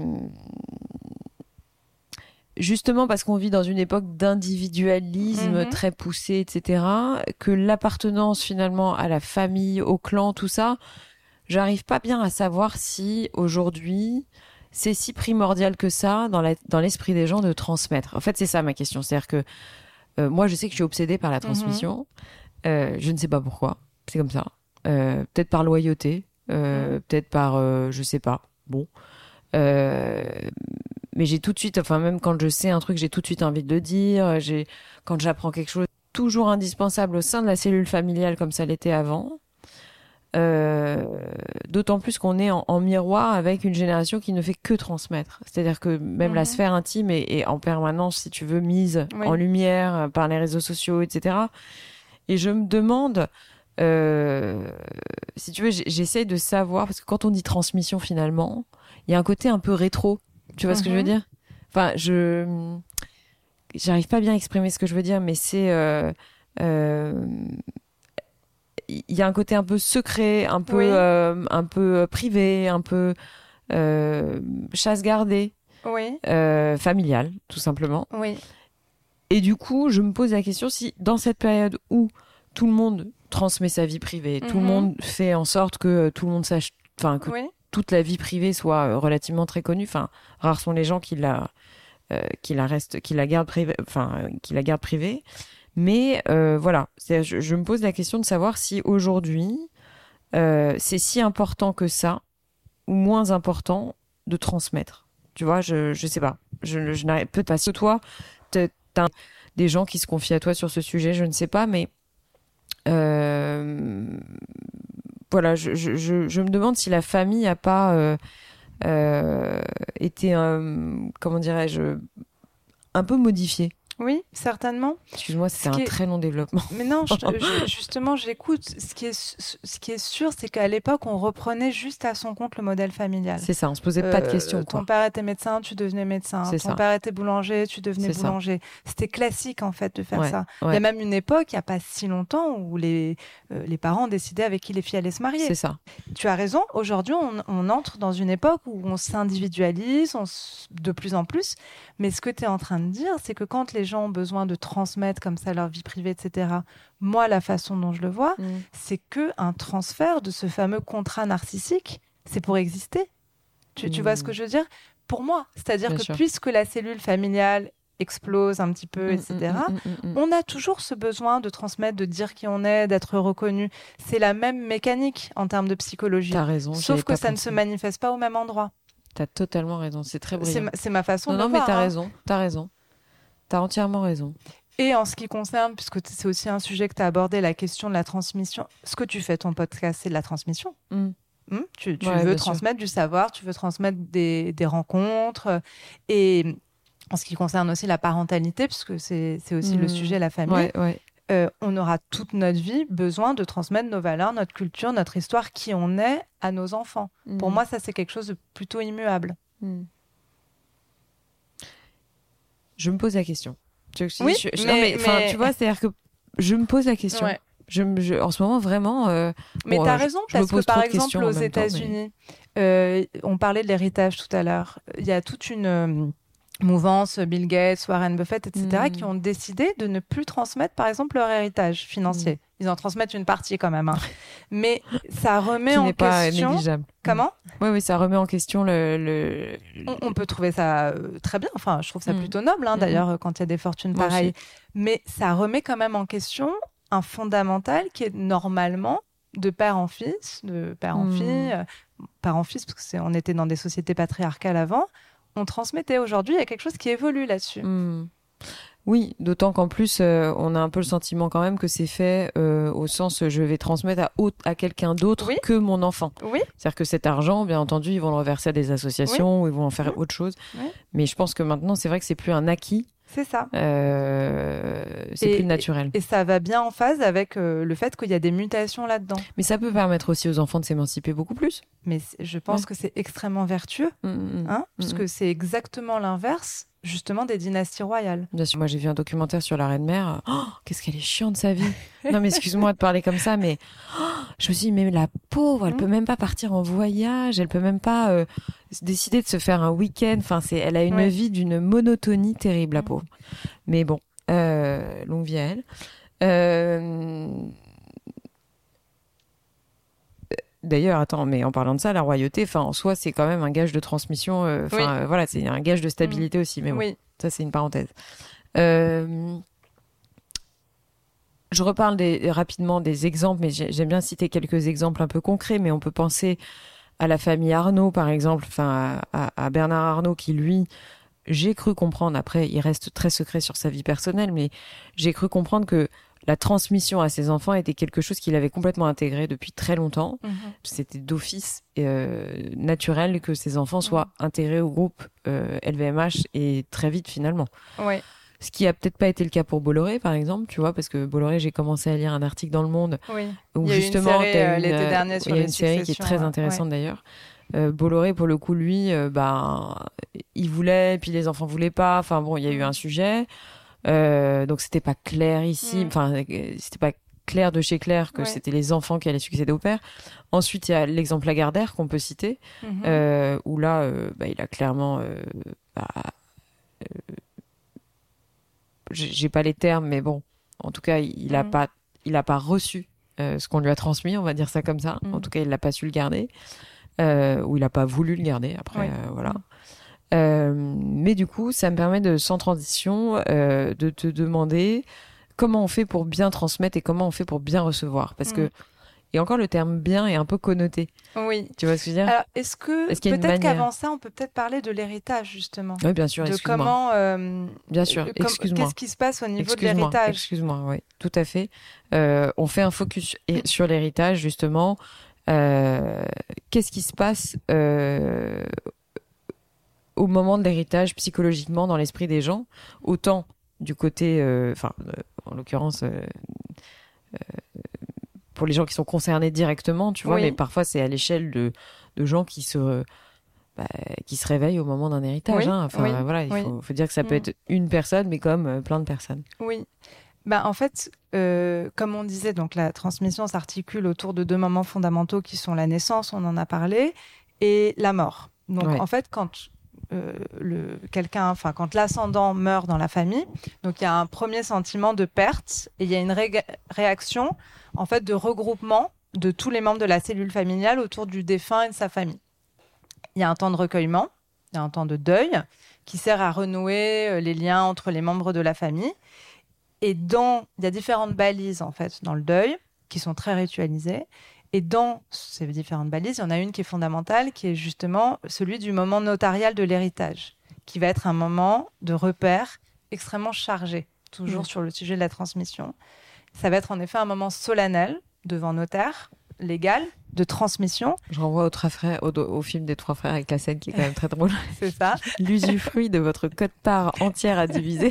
justement parce qu'on vit dans une époque d'individualisme mmh. très poussé, et cetera, que l'appartenance finalement à la famille, au clan, tout ça, j'arrive pas bien à savoir si aujourd'hui c'est si primordial que ça dans, la, dans l'esprit des gens de transmettre. En fait, c'est ça ma question. C'est-à-dire que euh, moi, je sais que je suis obsédée par la transmission. Mmh. Euh, je ne sais pas pourquoi. C'est comme ça. Euh, peut-être par loyauté, euh, mmh. peut-être par, euh, je sais pas. Bon. Euh, mais j'ai tout de suite, enfin même quand je sais un truc, j'ai tout de suite envie de le dire. J'ai, quand j'apprends quelque chose, toujours indispensable au sein de la cellule familiale comme ça l'était avant. Euh, d'autant plus qu'on est en, en miroir avec une génération qui ne fait que transmettre. C'est-à-dire que même mmh. la sphère intime est, est en permanence, si tu veux, mise oui. en lumière par les réseaux sociaux, et cetera. Et je me demande, euh, si tu veux, j'essaye de savoir, parce que quand on dit transmission finalement, il y a un côté un peu rétro. Tu vois mmh. ce que je veux dire ? Enfin, je j'arrive pas bien à exprimer ce que je veux dire, mais c'est euh, euh, il y a un côté un peu secret, un peu, oui. euh, un peu privé, un peu euh, chasse gardée,
oui.
euh, familiale, tout simplement.
Oui.
Et du coup, je me pose la question si, dans cette période où tout le monde transmet sa vie privée, mm-hmm. tout le monde fait en sorte que tout le monde sache, enfin que oui. toute la vie privée soit relativement très connue. Enfin, rares sont les gens qui la, euh, qui la restent, qui la gardent privée, enfin, qui la gardent privée. Mais euh, voilà, c'est, je, je me pose la question de savoir si aujourd'hui, euh, c'est si important que ça, ou moins important de transmettre. Tu vois, je je sais pas. Je, je n'arrive peut-être pas. Si toi, t'as des gens qui se confient à toi sur ce sujet, je ne sais pas, mais euh, voilà, je, je, je, je me demande si la famille a pas euh, euh, été, euh, comment dirais-je, un peu modifiée.
Oui, certainement.
Excuse-moi, c'est un est... très long développement.
Mais non, je, je, justement, j'écoute. Ce qui est, ce qui est sûr, c'est qu'à l'époque, on reprenait juste à son compte le modèle familial.
C'est ça, on se posait euh, pas de questions.
Ton
quoi.
père était médecin, tu devenais médecin.
C'est
ton
ça.
père était boulanger, tu devenais
c'est
boulanger.
Ça.
C'était classique, en fait, de faire
ouais,
ça.
Ouais.
Il y a même une époque, il n'y a pas si longtemps, où les, euh, les parents décidaient avec qui les filles allaient se marier.
C'est ça.
Tu as raison. Aujourd'hui, on, on entre dans une époque où on s'individualise on s... de plus en plus. Mais ce que tu es en train de dire, c'est que quand les gens ont besoin de transmettre comme ça leur vie privée, et cetera. Moi, la façon dont je le vois, mmh. c'est qu'un transfert de ce fameux contrat narcissique, c'est pour exister. Tu, mmh. tu vois ce que je veux dire ? Pour moi. C'est-à-dire Bien que sûr. Puisque la cellule familiale explose un petit peu, mmh, et cetera, mmh, mmh, mmh. on a toujours ce besoin de transmettre, de dire qui on est, d'être reconnu. C'est la même mécanique en termes de psychologie.
T'as raison.
Sauf que ça
pensé.
ne se manifeste pas au même endroit.
T'as totalement raison. C'est très brillant.
C'est ma, c'est ma façon
non,
de
non,
voir.
Non, mais t'as
hein.
raison. T'as raison. T'as entièrement raison.
Et en ce qui concerne, puisque c'est aussi un sujet que tu as abordé, la question de la transmission, ce que tu fais ton podcast, c'est de la transmission. Mm. Mm, tu tu ouais, veux transmettre sûr. du savoir, tu veux transmettre des, des rencontres. Et en ce qui concerne aussi la parentalité, puisque c'est, c'est aussi mmh. le sujet, la famille,
ouais, ouais.
Euh, on aura toute notre vie besoin de transmettre nos valeurs, notre culture, notre histoire, qui on est à nos enfants. Mmh. Pour moi, ça, c'est quelque chose de plutôt immuable. Mmh.
Je me pose la question. Tu
oui,
je, je,
mais,
non, mais,
mais...
tu vois, c'est-à-dire que je me pose la question. Ouais. Je, je, en ce moment, vraiment... Euh,
mais
bon,
tu as
euh,
raison,
je,
parce
je
que, par exemple, aux
temps,
États-Unis,
mais...
euh, on parlait de l'héritage tout à l'heure. Il y a toute une... Euh, mouvance, Bill Gates, Warren Buffett, et cetera, mmh. qui ont décidé de ne plus transmettre, par exemple, leur héritage financier. Mmh. Ils en transmettent une partie quand même, hein. Mais ça remet
qui
en
n'est pas
question.
Négligeable.
Comment ?
Oui, oui, ça remet en question le. le...
On, on peut trouver ça euh, très bien. Enfin, je trouve ça mmh. plutôt noble, hein, mmh. d'ailleurs, quand il y a des fortunes
Moi
pareilles.
Aussi.
Mais ça remet quand même en question un fondamental qui est normalement de père en fils, de père en mmh. fille, euh, père en fils, parce que c'est, on était dans des sociétés patriarcales avant. On transmettait. Aujourd'hui, il y a quelque chose qui évolue là-dessus.
Mmh. Oui, d'autant qu'en plus, euh, on a un peu le sentiment quand même que c'est fait euh, au sens je vais transmettre à, autre, à quelqu'un d'autre
oui.
que mon enfant.
Oui.
C'est-à-dire que cet argent, bien entendu, ils vont le reverser à des associations oui. ou ils vont en faire oui. autre chose. Oui. Mais je pense que maintenant, c'est vrai que c'est plus un acquis.
C'est ça.
Euh, c'est et, plus naturel.
Et, et ça va bien en phase avec euh, le fait qu'il y a des mutations là-dedans.
Mais ça peut permettre aussi aux enfants de s'émanciper beaucoup plus.
Mais je pense ouais. que c'est extrêmement vertueux, mmh, mmh, hein, mmh. puisque c'est exactement l'inverse, justement, des dynasties royales.
Bien sûr, moi j'ai vu un documentaire sur la reine mère. Oh, qu'est-ce qu'elle est chiante sa vie. Non mais excuse-moi de parler comme ça, mais oh, je me suis dit, mais la pauvre, elle mmh. peut même pas partir en voyage, elle peut même pas euh, décider de se faire un week-end. Enfin, c'est, elle a une ouais. vie d'une monotonie terrible, la pauvre. Mais bon, euh, longue vie à elle. Euh... D'ailleurs, attends, mais en parlant de ça, la royauté, enfin, en soi, c'est quand même un gage de transmission. Enfin, euh, oui. euh, voilà, c'est un gage de stabilité mmh. aussi. Mais bon, oui. ça, c'est une parenthèse. Euh... Je reparle des, rapidement des exemples, mais j'aime bien citer quelques exemples un peu concrets. Mais on peut penser à la famille Arnault, par exemple, enfin, à, à Bernard Arnault, qui lui, j'ai cru comprendre. Après, il reste très secret sur sa vie personnelle, mais j'ai cru comprendre que la transmission à ses enfants était quelque chose qu'il avait complètement intégré depuis très longtemps. Mmh. C'était d'office euh, naturel que ses enfants soient mmh. intégrés au groupe euh, L V M H et très vite finalement.
Ouais.
Ce qui a peut-être pas été le cas pour Bolloré, par exemple, tu vois, parce que Bolloré, j'ai commencé à lire un article dans Le Monde
oui.
où
il y a
justement,
une série, euh, l'été dernier sur
il y a
les
une série qui est très intéressante ouais. d'ailleurs. Euh, Bolloré, pour le coup, lui, euh, ben, il voulait, puis les enfants voulaient pas. Enfin bon, il y a eu un sujet. Euh, donc c'était pas clair ici, enfin mmh. c'était pas clair de chez clair que ouais. c'était les enfants qui allaient succéder au père. Ensuite il y a l'exemple Lagardère qu'on peut citer, mmh. euh, où là euh, bah, il a clairement, euh, bah, euh, j'ai pas les termes, mais bon, en tout cas il a mmh. pas, il a pas reçu euh, ce qu'on lui a transmis, on va dire ça comme ça. Mmh. En tout cas il l'a pas su le garder, euh, ou il a pas voulu le garder. Après ouais. euh, voilà. Mmh. Euh, mais du coup, ça me permet de, sans transition, euh, de te demander comment on fait pour bien transmettre et comment on fait pour bien recevoir. Parce mmh. que, et encore le terme bien est un peu connoté.
Oui.
Tu vois ce que je veux dire ?
Alors, est-ce que, est-ce peut-être manière... qu'avant ça, on peut peut-être parler de l'héritage, justement ?
Oui, bien sûr,
de
excuse-moi.
Comment, euh,
bien sûr,
com-
excuse-moi.
Qu'est-ce qui se passe au niveau
excuse-moi,
de l'héritage ?
Excuse-moi, oui, tout à fait. Euh, on fait un focus sur l'héritage, justement. Euh, qu'est-ce qui se passe euh, au moment de l'héritage psychologiquement dans l'esprit des gens, autant du côté, enfin, euh, euh, en l'occurrence, euh, euh, pour les gens qui sont concernés directement, tu vois, oui. mais parfois c'est à l'échelle de, de gens qui se, bah, qui se réveillent au moment d'un héritage.
Oui.
Hein. Enfin,
oui.
voilà, il
oui.
faut, faut dire que ça peut
mmh.
être une personne, mais comme euh, plein de personnes.
Oui. Ben, en fait, euh, comme on disait, donc la transmission s'articule autour de deux moments fondamentaux qui sont la naissance, on en a parlé, et la mort. Donc, ouais. en fait, quand Euh, le, quelqu'un, enfin, quand l'ascendant meurt dans la famille, donc il y a un premier sentiment de perte et il y a une ré- réaction en fait de regroupement de tous les membres de la cellule familiale autour du défunt et de sa famille. Il y a un temps de recueillement, il y a un temps de deuil qui sert à renouer les liens entre les membres de la famille. Et dans, il y a différentes balises en fait dans le deuil qui sont très ritualisées. Et dans ces différentes balises, il y en a une qui est fondamentale, qui est justement celui du moment notarial de l'héritage, qui va être un moment de repère extrêmement chargé. toujours
mmh.
sur le sujet de la transmission. Ça va être en effet un moment solennel devant notaire, légal, de transmission.
Je renvoie aux trois frères, au, au film des trois frères avec la scène qui est quand même très drôle.
C'est ça.
L'usufruit de votre quote-part entière à diviser.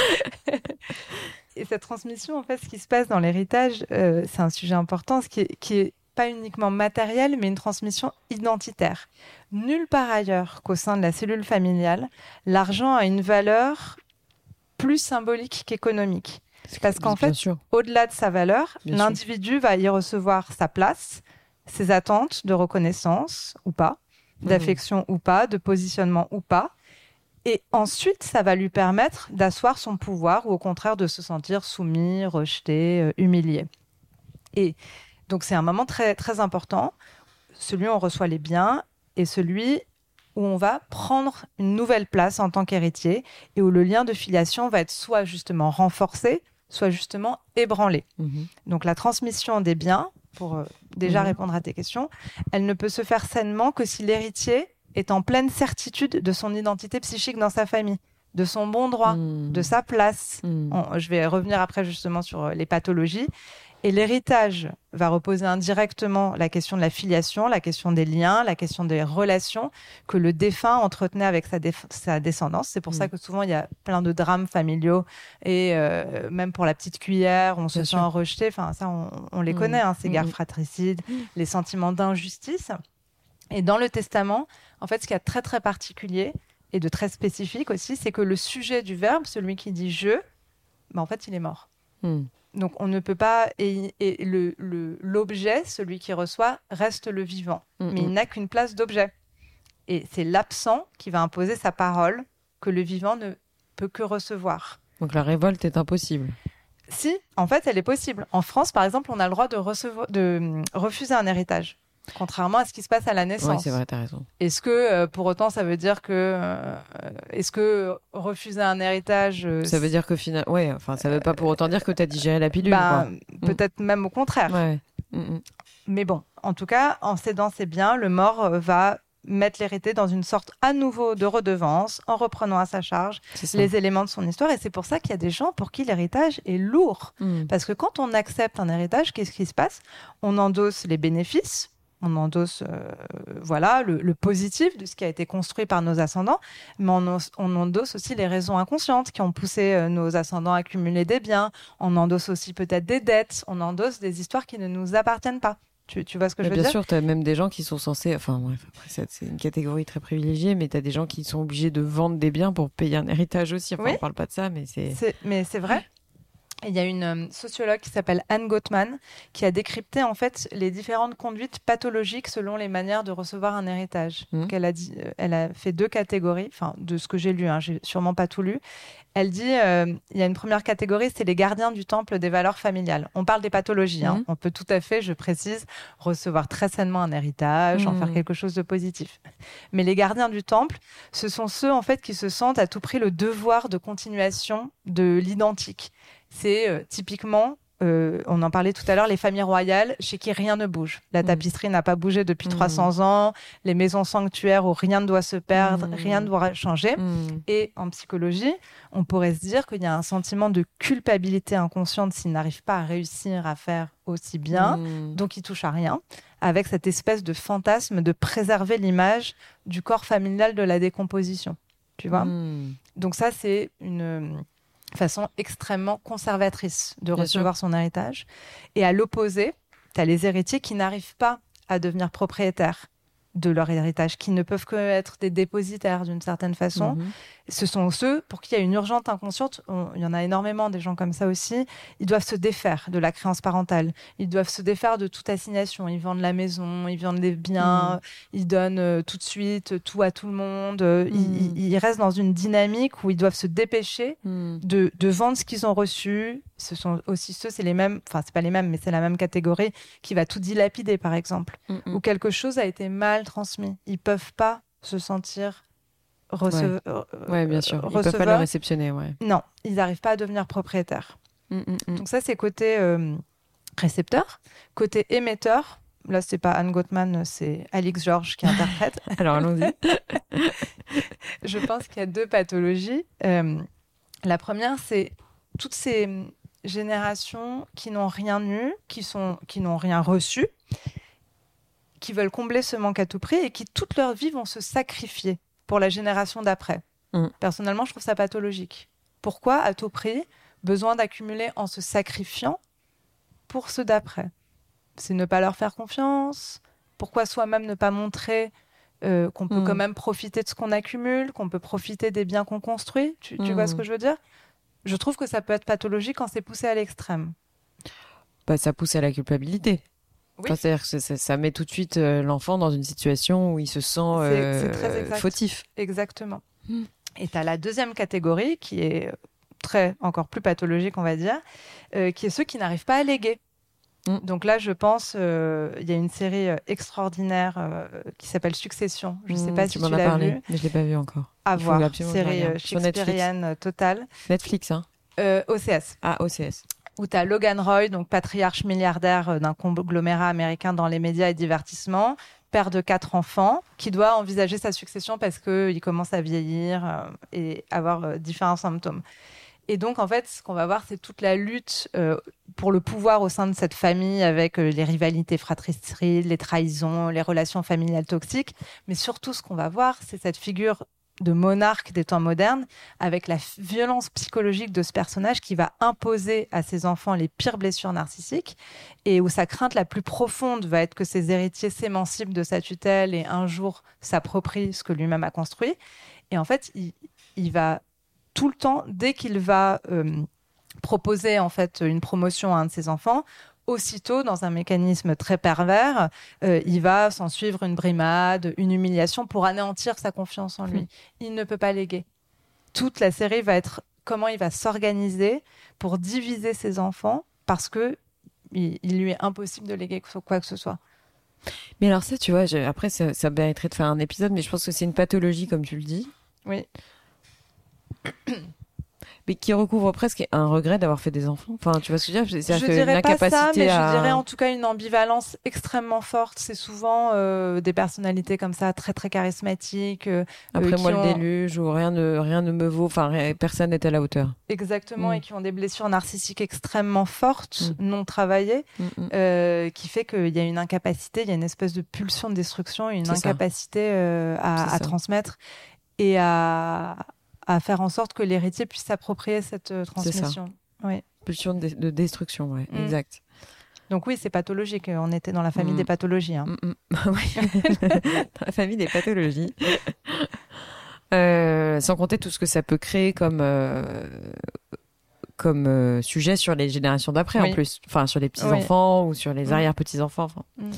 Et cette transmission, en fait, ce qui se passe dans l'héritage, euh, c'est un sujet important, ce qui est, qui est pas uniquement matériel, mais une transmission identitaire. Nulle part ailleurs qu'au sein de la cellule familiale, l'argent a une valeur plus symbolique qu'économique. Parce qu'en fait,
sûr.
au-delà de sa valeur,
Bien
l'individu sûr. va y recevoir sa place, ses attentes de reconnaissance ou pas, d'affection mmh. ou pas, de positionnement ou pas. Et ensuite, ça va lui permettre d'asseoir son pouvoir ou au contraire de se sentir soumis, rejeté, euh, humilié. Et donc, c'est un moment très, très important, celui où on reçoit les biens et celui où on va prendre une nouvelle place en tant qu'héritier et où le lien de filiation va être soit justement renforcé, soit justement ébranlé. Mmh. Donc, la transmission des biens, pour euh, déjà mmh. répondre à tes questions, elle ne peut se faire sainement que si l'héritier est en pleine certitude de son identité psychique dans sa famille, de son bon droit, mmh. de sa place. Mmh. On, je vais revenir après justement sur les pathologies. Et l'héritage va reposer indirectement la question de la filiation, la question des liens, la question des relations que le défunt entretenait avec sa, déf- sa descendance. C'est pour mmh. ça que souvent il y a plein de drames familiaux et euh, même pour la petite cuillère, on se Bien sent sûr. rejeté. Enfin, ça, on, on les mmh. connaît, hein, ces mmh. guerres fratricides, mmh. les sentiments d'injustice. Et dans le testament, en fait, ce qui est très très particulier et de très spécifique aussi, c'est que le sujet du verbe, celui qui dit je, ben en fait, il est mort. Mmh. Donc, on ne peut pas... Et, et le, le, l'objet, celui qui reçoit, reste le vivant. Mmh. Mais il n'a qu'une place d'objet. Et c'est l'absent qui va imposer sa parole que le vivant ne peut que recevoir.
Donc, la révolte est impossible.
Si, en fait, elle est possible. En France, par exemple, on a le droit de, recevoir, de refuser un héritage. Contrairement à ce qui se passe à la naissance.
Oui, c'est vrai, t'as raison.
Est-ce que, euh, pour autant, ça veut dire que... Euh, est-ce que refuser un héritage... Euh,
ça veut dire que finalement... Ouais, enfin, ça veut pas pour autant dire que t'as digéré la pilule,
bah,
quoi.
Peut-être mmh. même au contraire.
Ouais. Mmh.
Mais bon, en tout cas, en cédant ses biens, le mort va mettre l'hérité dans une sorte à nouveau de redevance, en reprenant à sa charge les éléments de son histoire. Et c'est pour ça qu'il y a des gens pour qui l'héritage est lourd. Mmh. Parce que quand on accepte un héritage, qu'est-ce qui se passe ? On endosse les bénéfices, on endosse euh, voilà, le, le positif de ce qui a été construit par nos ascendants, mais on, os, on endosse aussi les raisons inconscientes qui ont poussé euh, nos ascendants à accumuler des biens. On endosse aussi peut-être des dettes. On endosse des histoires qui ne nous appartiennent pas. Tu, tu vois ce que mais je veux
bien
dire ?
Bien sûr, tu as même des gens qui sont censés... Enfin bref, après, c'est, c'est une catégorie très privilégiée, mais tu as des gens qui sont obligés de vendre des biens pour payer un héritage aussi. Enfin, oui. on ne parle pas de ça, mais c'est...
c'est mais c'est vrai. Il y a une euh, sociologue qui s'appelle Anne Gottman qui a décrypté en fait les différentes conduites pathologiques selon les manières de recevoir un héritage. Mmh. Donc elle a dit, euh, elle a fait deux catégories, enfin de ce que j'ai lu, hein, j'ai sûrement pas tout lu. Elle dit, euh, il y a une première catégorie, c'est les gardiens du temple des valeurs familiales. On parle des pathologies, hein. Mmh. On peut tout à fait, je précise, recevoir très sainement un héritage, mmh. en faire quelque chose de positif. Mais les gardiens du temple, ce sont ceux en fait qui se sentent à tout prix le devoir de continuation de l'identique. C'est euh, typiquement, euh, on en parlait tout à l'heure, les familles royales chez qui rien ne bouge. La tapisserie mmh. n'a pas bougé depuis mmh. trois cents ans, les maisons sanctuaires où rien ne doit se perdre, mmh. rien ne doit changer. Mmh. Et en psychologie, on pourrait se dire qu'il y a un sentiment de culpabilité inconsciente s'ils n'arrivent pas à réussir à faire aussi bien, mmh. donc ils touchent à rien, avec cette espèce de fantasme de préserver l'image du corps familial de la décomposition. Tu vois ? Mmh. Donc ça, c'est une... façon extrêmement conservatrice de Bien recevoir sûr. son héritage. Et à l'opposé, tu as les héritiers qui n'arrivent pas à devenir propriétaires de leur héritage, qui ne peuvent que être des dépositaires d'une certaine façon. Mmh. Ce sont ceux pour qui il y a une urgence inconsciente. On, il y en a énormément, des gens comme ça aussi. Ils doivent se défaire de la créance parentale. Ils doivent se défaire de toute assignation. Ils vendent la maison, ils vendent des biens, mmh. ils donnent euh, tout de suite tout à tout le monde. Mmh. Ils, ils, ils restent dans une dynamique où ils doivent se dépêcher mmh. de, de vendre ce qu'ils ont reçu. Ce sont aussi ceux, c'est les mêmes, enfin c'est pas les mêmes, mais c'est la même catégorie qui va tout dilapider, par exemple, mmh. où quelque chose a été mal transmis. Ils peuvent pas se sentir receveurs.
Ouais. ouais, bien sûr. Ils receveurs. peuvent pas le réceptionner, ouais.
Non, ils n'arrivent pas à devenir propriétaires.
Mmh, mmh.
Donc ça, c'est côté euh, récepteur. Côté émetteur, là, c'est pas Anne Gottman, c'est Alix Georges qui interprète.
Alors, allons-y.
Je pense qu'il y a deux pathologies. Euh, la première, c'est toutes ces générations qui n'ont rien eu, qui, sont, qui n'ont rien reçu, qui veulent combler ce manque à tout prix et qui, toute leur vie, vont se sacrifier pour la génération d'après. Mmh. Personnellement, je trouve ça pathologique. Pourquoi, à tout prix, besoin d'accumuler en se sacrifiant pour ceux d'après? C'est ne pas leur faire confiance. Pourquoi soi-même ne pas montrer euh, qu'on peut mmh. quand même profiter de ce qu'on accumule, qu'on peut profiter des biens qu'on construit? Tu, tu mmh. vois ce que je veux dire? Je trouve que ça peut être pathologique quand c'est poussé à l'extrême.
Bah, ça pousse à la culpabilité. Oui. Enfin, c'est-à-dire que ça, ça met tout de suite euh, l'enfant dans une situation où il se sent euh, c'est, c'est très exact. fautif.
Exactement. Mmh. Et tu as la deuxième catégorie qui est très, encore plus pathologique, on va dire, euh, qui est ceux qui n'arrivent pas à léguer. Mmh. Donc là, je pense, il euh, y a une série euh, extraordinaire euh, qui s'appelle Succession. Je ne sais pas mmh, si tu, tu l'as
parlé,
vue.
Mais je ne l'ai pas vue encore.
À Il voir, série euh, shakespearienne totale.
Netflix, hein
euh, O C S.
Ah, O C S.
Où tu as Logan Roy, donc patriarche milliardaire d'un conglomérat américain dans les médias et divertissements, père de quatre enfants, qui doit envisager sa succession parce qu'il commence à vieillir euh, et avoir euh, différents symptômes. Et donc, en fait, ce qu'on va voir, c'est toute la lutte euh, pour le pouvoir au sein de cette famille avec euh, les rivalités fratricides, les trahisons, les relations familiales toxiques. Mais surtout, ce qu'on va voir, c'est cette figure de monarque des temps modernes avec la f- violence psychologique de ce personnage qui va imposer à ses enfants les pires blessures narcissiques et où sa crainte la plus profonde va être que ses héritiers s'émancipent de sa tutelle et un jour s'approprient ce que lui-même a construit. Et en fait, il, il va tout le temps, dès qu'il va euh, proposer en fait une promotion à un de ses enfants, aussitôt, dans un mécanisme très pervers, euh, il va s'en suivre une brimade, une humiliation pour anéantir sa confiance en lui. Mmh. Il ne peut pas léguer. Toute la série va être comment il va s'organiser pour diviser ses enfants parce que il, il lui est impossible de léguer quoi que ce soit.
Mais alors ça, tu vois, je, après, ça, ça mériterait de faire un épisode, mais je pense que c'est une pathologie, comme tu le dis.
Oui.
Mais qui recouvre presque un regret d'avoir fait des enfants. Enfin, tu vois ce que je veux dire? C'est
je dirais
une
pas ça, mais
à...
je dirais en tout cas une ambivalence extrêmement forte. C'est souvent euh, des personnalités comme ça, très très charismatiques. Euh,
Après
euh,
moi,
ont...
le déluge, ou rien ne, rien ne me vaut. Enfin, rien, personne n'est à la hauteur.
Exactement, mm. et qui ont des blessures narcissiques extrêmement fortes, mm. non travaillées,
mm, mm.
Euh, qui fait qu'il y a une incapacité, il y a une espèce de pulsion de destruction, une
C'est
incapacité euh, à, à transmettre et à... à faire en sorte que l'héritier puisse s'approprier cette euh, transmission. Oui.
Pulsion de, de destruction, ouais, mmh. exact.
Donc oui, c'est pathologique. On était dans la famille mmh. des pathologies. Hein.
Mmh. Dans la famille des pathologies. euh, sans compter tout ce que ça peut créer comme, euh, comme euh, sujet sur les générations d'après, oui. en plus. Enfin, sur les petits-enfants oui. ou sur les mmh. arrière-petits-enfants. Enfin. Mmh.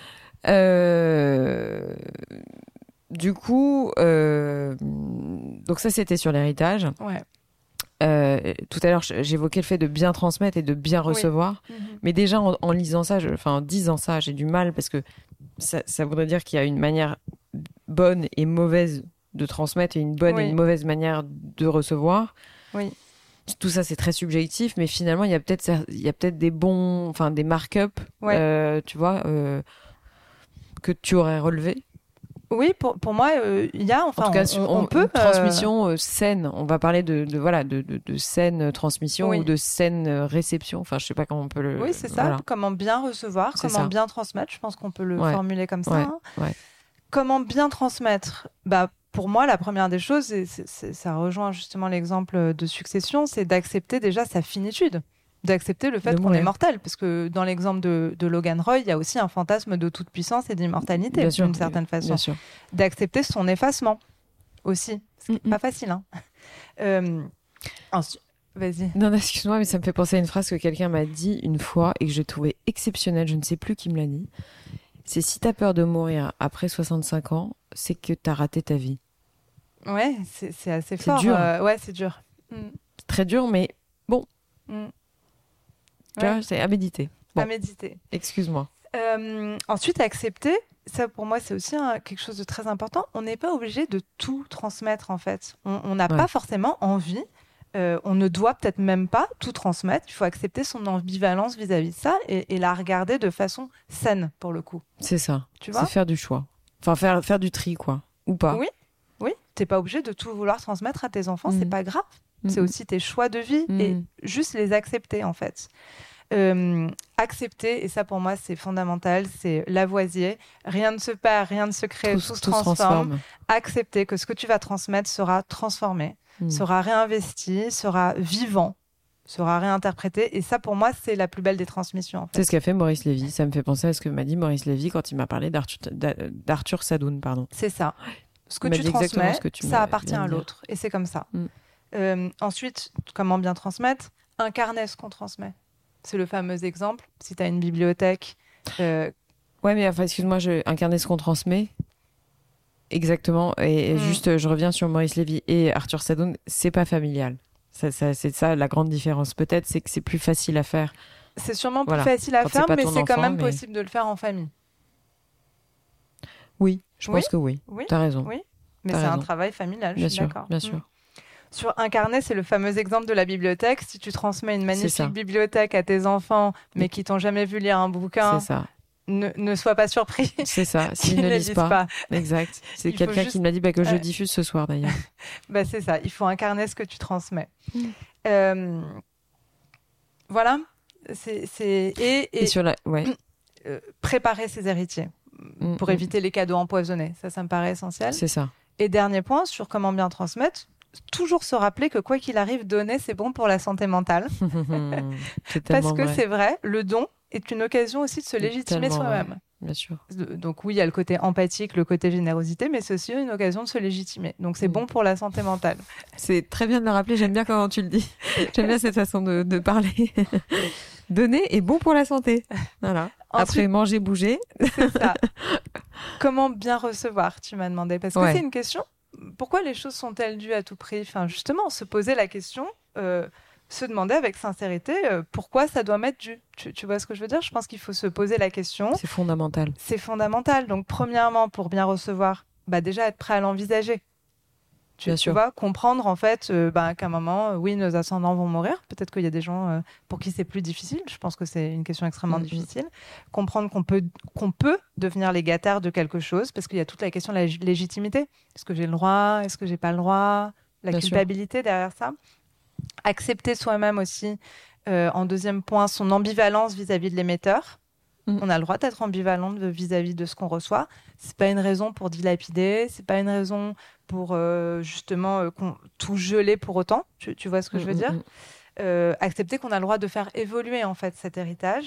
Euh... Du coup, euh, donc ça c'était sur l'héritage.
Ouais.
Euh, tout à l'heure, j'évoquais le fait de bien transmettre et de bien recevoir. Oui. Mm-hmm. Mais déjà en, en lisant ça, je, enfin en disant ça, j'ai du mal parce que ça, ça voudrait dire qu'il y a une manière bonne et mauvaise de transmettre et une bonne oui. et une mauvaise manière de recevoir.
Oui.
Tout ça c'est très subjectif, mais finalement il y a peut-être il y a peut-être des bons, enfin des mark-up,
ouais.
euh, tu vois, euh, que tu aurais relevés.
Oui, pour, pour moi, il euh, y a, enfin,
en tout cas,
on,
on,
on peut...
Une transmission euh, saine, on va parler de, de, voilà, de, de, de saine transmission oui. ou de saine réception, enfin, je sais pas comment on peut le...
Oui, c'est ça,
voilà.
Comment bien recevoir, c'est comment ça. Bien transmettre, je pense qu'on peut le
ouais.
formuler comme ça.
Ouais.
Hein.
Ouais.
Comment bien transmettre bah, pour moi, la première des choses, et c'est, c'est, ça rejoint justement l'exemple de Succession, c'est d'accepter déjà sa finitude. D'accepter le fait de qu'on est mortel, parce que dans l'exemple de, de Logan Roy, il y a aussi un fantasme de toute puissance et d'immortalité, bien d'une sûr, certaine façon.
Bien sûr.
D'accepter son effacement aussi, ce qui n'est
mm-hmm.
pas facile. Hein. Euh, ensuite, vas-y.
Non, non, excuse-moi, mais ça me fait penser à une phrase que quelqu'un m'a dit une fois et que j'ai trouvé exceptionnelle, je ne sais plus qui me l'a dit. C'est si t'as peur de mourir après soixante-cinq ans, c'est que t'as raté ta vie.
Ouais, c'est, c'est assez
c'est
fort.
Dur.
Euh, ouais, c'est dur. Mm.
C'est très dur, mais bon.
Mm.
Tu vois, ouais. c'est à méditer. Bon.
À méditer.
Excuse-moi.
Euh, ensuite, accepter, ça pour moi c'est aussi un, quelque chose de très important. On n'est pas obligé de tout transmettre en fait. On n'a ouais. pas forcément envie. Euh, on ne doit peut-être même pas tout transmettre. Il faut accepter son ambivalence vis-à-vis de ça et, et la regarder de façon saine pour le coup.
C'est ça.
Tu vois ?
C'est faire du choix. Enfin, faire, faire du tri, quoi. Ou pas.
Oui, oui. T'es pas obligé de tout vouloir transmettre à tes enfants. Mmh. C'est pas grave. Mmh. C'est aussi tes choix de vie mmh. et juste les accepter, en fait. Euh, accepter, et ça pour moi c'est fondamental, c'est Lavoisier, rien ne se perd, rien ne se crée, tout, tout se tout transforme. transforme. Accepter que ce que tu vas transmettre sera transformé, mmh. sera réinvesti, sera vivant, sera réinterprété, et ça pour moi c'est la plus belle des transmissions. En fait.
C'est ce qu'a fait Maurice Lévy, ça me fait penser à ce que m'a dit Maurice Lévy quand il m'a parlé d'Arthur, d'Arthur Sadoun. Pardon.
C'est ça, ce que tu transmets, ce que tu ça appartient à l'autre, et c'est comme ça. Mmh. Euh, ensuite, comment bien transmettre? Incarner ce qu'on transmet. C'est le fameux exemple, si tu as une bibliothèque... Euh...
Ouais, mais enfin, excuse-moi, je... incarner ce qu'on transmet, exactement, et, et mmh. juste, je reviens sur Maurice Lévy et Arthur Sadoun, c'est pas familial. Ça, ça, c'est ça la grande différence, peut-être, c'est que c'est plus facile à faire.
C'est sûrement plus voilà. facile à quand faire, mais c'est enfant, quand même mais... possible de le faire en famille.
Oui, je
oui
pense que oui,
oui.
T'as raison.
Oui, mais
T'as
c'est
raison.
un travail familial,
bien
je suis
sûr,
d'accord.
Bien sûr, bien
mmh.
sûr.
Sur incarner, c'est le fameux exemple de la bibliothèque. Si tu transmets une magnifique bibliothèque à tes enfants, mais qui t'ont jamais vu lire un bouquin,
c'est ça.
Ne, ne sois pas surpris.
C'est ça, s'ils ne lisent pas. pas. Exact. C'est il quelqu'un juste... qui m'a dit bah, que je diffuse ce soir d'ailleurs.
bah, c'est ça, il faut incarner ce que tu transmets. Mm. Euh... Voilà. C'est, c'est... Et, et...
et sur la... ouais.
euh, préparer ses héritiers mm, pour mm. éviter les cadeaux empoisonnés. Ça, ça me paraît essentiel.
C'est ça.
Et dernier point, sur comment bien transmettre, toujours se rappeler que quoi qu'il arrive, donner, c'est bon pour la santé mentale. Parce que vrai. C'est vrai, le don est une occasion aussi de se légitimer soi-même.
Vrai. Bien sûr.
Donc oui, il y a le côté empathique, le côté générosité, mais c'est aussi une occasion de se légitimer. Donc c'est mmh. bon pour la santé mentale.
C'est très bien de le rappeler, j'aime bien comment tu le dis. J'aime bien cette façon de, de parler. Donner est bon pour la santé. Voilà. Ensuite, après manger, bouger.
C'est ça. Comment bien recevoir, tu m'as demandé. Parce que ouais. c'est une question. Pourquoi les choses sont-elles dues à tout prix? Enfin, justement, se poser la question, euh, se demander avec sincérité euh, pourquoi ça doit m'être dû. Tu, tu vois ce que je veux dire? Je pense qu'il faut se poser la question.
C'est fondamental.
C'est fondamental. Donc, premièrement, pour bien recevoir, bah, déjà être prêt à l'envisager. Tu,
bien
tu
sûr.
vois, comprendre en fait euh, bah, qu'à un moment, euh, oui, nos ascendants vont mourir. Peut-être qu'il y a des gens euh, pour qui c'est plus difficile. Je pense que c'est une question extrêmement mm-hmm. difficile. Comprendre qu'on peut, qu'on peut devenir légataire de quelque chose, parce qu'il y a toute la question de la légitimité. Est-ce que j'ai le droit? Est-ce que j'ai pas le droit? La bien culpabilité sûr. Derrière ça. Accepter soi-même aussi, euh, en deuxième point, son ambivalence vis-à-vis de l'émetteur. Mmh. On a le droit d'être ambivalent vis-à-vis de ce qu'on reçoit. C'est pas une raison pour dilapider, c'est pas une raison pour euh, justement euh, tout geler pour autant. Tu, tu vois ce que mmh, je veux dire? euh, Accepter qu'on a le droit de faire évoluer en fait cet héritage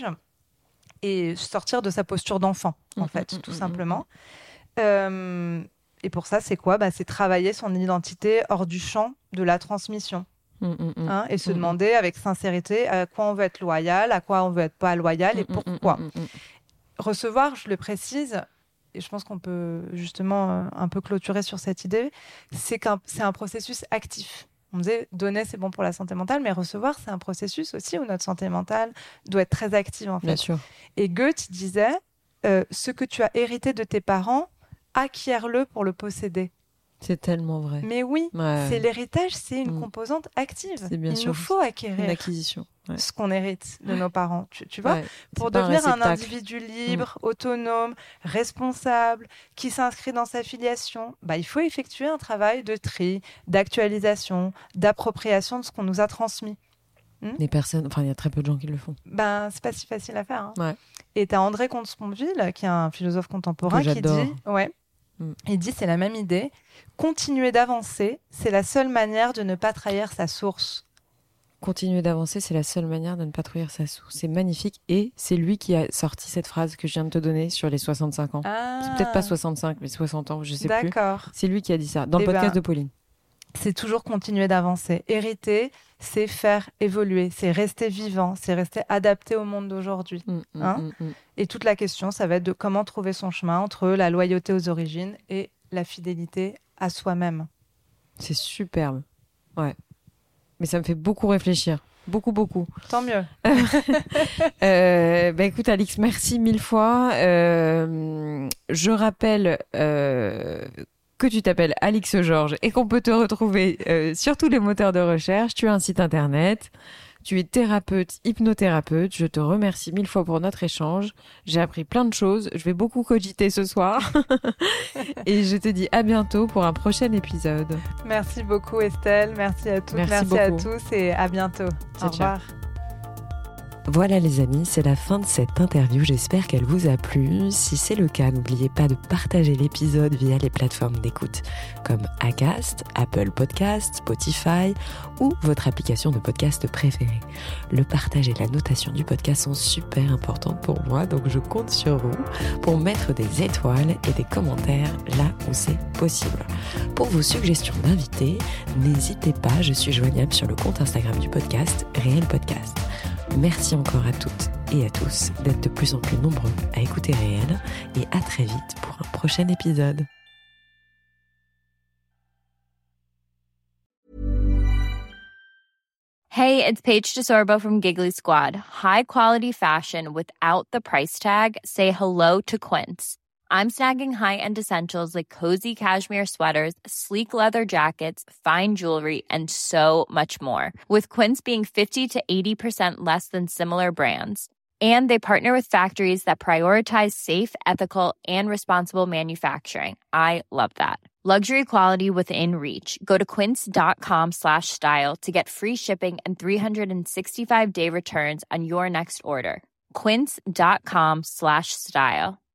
et sortir de sa posture d'enfant en mmh, fait, mmh, tout mmh, simplement. Mmh. Euh, et pour ça, c'est quoi? Bah, c'est travailler son identité hors du champ de la transmission. Mmh, mmh, hein, et se mmh. demander avec sincérité à quoi on veut être loyal, à quoi on veut être pas loyal mmh, et pourquoi. Mmh, mmh, mmh. Recevoir, je le précise, et je pense qu'on peut justement euh, un peu clôturer sur cette idée, c'est qu'un c'est un processus actif. On disait donner c'est bon pour la santé mentale, mais recevoir c'est un processus aussi où notre santé mentale doit être très active en fait.
Bien sûr.
Et Goethe disait euh, ce que tu as hérité de tes parents, acquiers-le pour le posséder.
C'est tellement vrai.
Mais oui,
ouais.
c'est l'héritage, c'est une mmh. composante active.
C'est bien
Il
sûr
nous faut acquérir
une acquisition. Ouais.
Ce qu'on hérite de nos parents, tu, tu vois,
ouais.
pour devenir un, un individu libre, mmh. autonome, responsable, qui s'inscrit dans sa filiation. Bah, il faut effectuer un travail de tri, d'actualisation, d'appropriation de ce qu'on nous a transmis.
Mmh. Les personnes, enfin, il y a très peu de gens qui le font.
Ben, c'est pas si facile à faire. Hein.
Ouais.
Et t'as André Comte-Sponville, qui est un philosophe contemporain, qui dit, ouais. Mmh. Il dit, c'est la même idée. Continuer d'avancer, c'est la seule manière de ne pas trahir sa source.
Continuer d'avancer, c'est la seule manière de ne pas trahir sa source. C'est magnifique. Et c'est lui qui a sorti cette phrase que je viens de te donner sur les soixante-cinq ans.
Ah.
C'est peut-être pas soixante-cinq, mais soixante ans, je sais plus.
D'accord.
C'est lui qui a dit ça, dans le
eh
podcast
ben,
de Pauline.
C'est toujours continuer d'avancer. Hériter, c'est faire évoluer, c'est rester vivant, c'est rester adapté au monde d'aujourd'hui. Mmh, hein mmh, mmh. Et toute la question, ça va être de comment trouver son chemin entre la loyauté aux origines et la fidélité à soi-même.
C'est superbe. Ouais. Mais ça me fait beaucoup réfléchir. Beaucoup, beaucoup.
Tant mieux.
euh, bah écoute, Alix, merci mille fois. Euh, je rappelle euh, que tu t'appelles Alix Georges et qu'on peut te retrouver euh, sur tous les moteurs de recherche. Tu as un site internet. Tu es thérapeute, hypnothérapeute. Je te remercie mille fois pour notre échange. J'ai appris plein de choses. Je vais beaucoup cogiter ce soir. Et je te dis à bientôt pour un prochain épisode.
Merci beaucoup Estelle. Merci à toutes.
Merci,
Merci à
beaucoup.
tous et à bientôt.
Ciao,
Au revoir.
ciao. Voilà les amis, c'est la fin de cette interview, j'espère qu'elle vous a plu. Si c'est le cas, n'oubliez pas de partager l'épisode via les plateformes d'écoute comme Acast, Apple Podcasts, Spotify ou votre application de podcast préférée. Le partage et la notation du podcast sont super importantes pour moi, donc je compte sur vous pour mettre des étoiles et des commentaires là où c'est possible. Pour vos suggestions d'invités, n'hésitez pas, je suis joignable sur le compte Instagram du podcast, Réel Podcast. Merci encore à toutes et à tous d'être de plus en plus nombreux à écouter Réel et à très vite pour un prochain épisode.
Hey, it's Paige DeSorbo from Giggly Squad. High quality fashion without the price tag. Say hello to Quince. I'm snagging high-end essentials like cozy cashmere sweaters, sleek leather jackets, fine jewelry, and so much more. With Quince being fifty to eighty percent less than similar brands. And they partner with factories that prioritize safe, ethical, and responsible manufacturing. I love that. Luxury quality within reach. Go to quince.com slash style to get free shipping and three sixty-five day returns on your next order. Quince.com slash style.